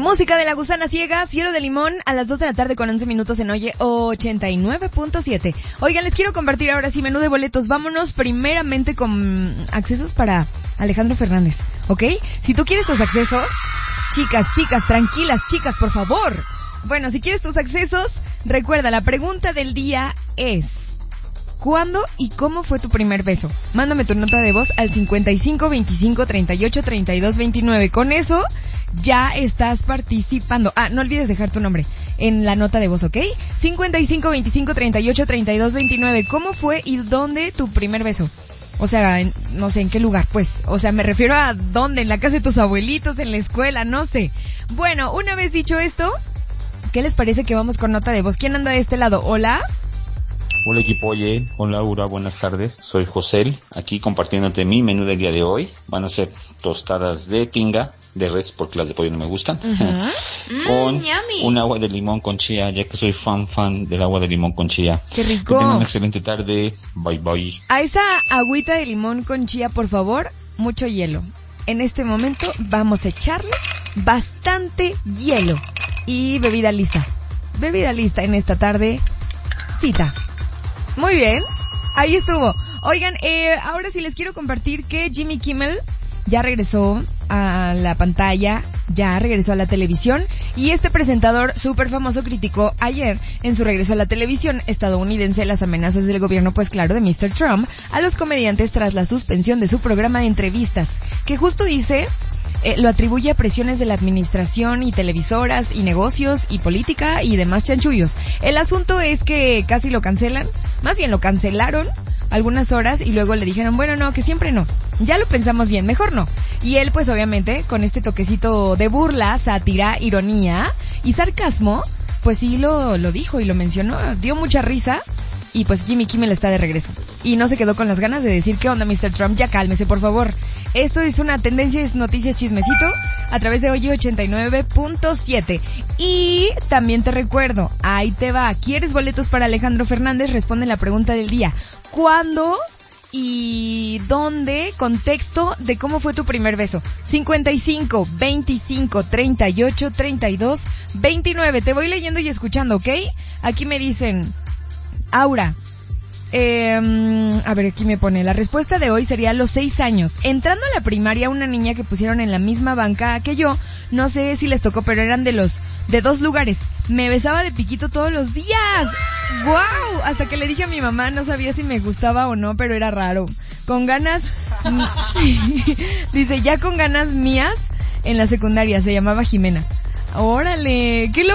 Música de La Gusana Ciega, Cielo de Limón, a las 2 de la tarde con 11 minutos en Oye 89.7. Oigan, les quiero compartir ahora sí menú de boletos. Vámonos primeramente con accesos para Alejandro Fernández, ¿ok? Si tú quieres tus accesos, chicas, tranquilas, chicas, por favor. Bueno, si quieres tus accesos, recuerda, la pregunta del día es: ¿cuándo y cómo fue tu primer beso? Mándame tu nota de voz al 55 25 38 32 29. Con eso ya estás participando. No olvides dejar tu nombre en la nota de voz, ¿ok? 55 25 38 32 29. ¿Cómo fue y dónde tu primer beso? O sea, no sé en qué lugar, pues. O sea, me refiero a dónde, en la casa de tus abuelitos, en la escuela, no sé. Bueno, una vez dicho esto, ¿qué les parece que vamos con nota de voz? ¿Quién anda de este lado? ¿Hola? Hola equipo Oye, hola Laura, buenas tardes, soy José, aquí compartiéndote mi menú del día de hoy. Van a ser tostadas de tinga, de res porque las de pollo no me gustan, con un agua de limón con chía, ya que soy fan del agua de limón con chía. ¡Qué rico! Que tengan una excelente tarde, bye bye. A esa agüita de limón con chía, por favor, mucho hielo. En este momento vamos a echarle bastante hielo y bebida lista en esta tarde, cita. Muy bien, ahí estuvo. Oigan, ahora sí les quiero compartir que Jimmy Kimmel ya regresó a la pantalla, ya regresó a la televisión, y este presentador súper famoso criticó ayer en su regreso a la televisión estadounidense las amenazas del gobierno, pues claro, de Mr. Trump a los comediantes tras la suspensión de su programa de entrevistas, que justo dice, lo atribuye a presiones de la administración y televisoras y negocios y política y demás chanchullos. El asunto es que casi lo cancelan, más bien lo cancelaron algunas horas y luego le dijeron, bueno, no, que siempre no, ya lo pensamos bien, mejor no. Y él pues obviamente con este toquecito de burla, sátira, ironía y sarcasmo, pues sí lo dijo y lo mencionó, dio mucha risa. Y pues Jimmy Kimmel está de regreso. Y no se quedó con las ganas de decir, ¿qué onda, Mr. Trump? Ya cálmese, por favor. Esto es una tendencia, es noticias chismecito a través de Oye 89.7. Y también te recuerdo, ahí te va. ¿Quieres boletos para Alejandro Fernández? Responde la pregunta del día. ¿Cuándo y dónde? Contexto de cómo fue tu primer beso. 55 25 38 32 29. Te voy leyendo y escuchando, ¿ok? Aquí me dicen... Aura, a ver, aquí me pone, la respuesta de hoy sería a los 6 años. Entrando a la primaria, una niña que pusieron en la misma banca que yo, no sé si les tocó, pero eran de 2 lugares. Me besaba de piquito todos los días. ¡Guau! Hasta que le dije a mi mamá, no sabía si me gustaba o no, pero era raro. Con ganas, dice, ya con ganas mías, en la secundaria, se llamaba Jimena. Órale, qué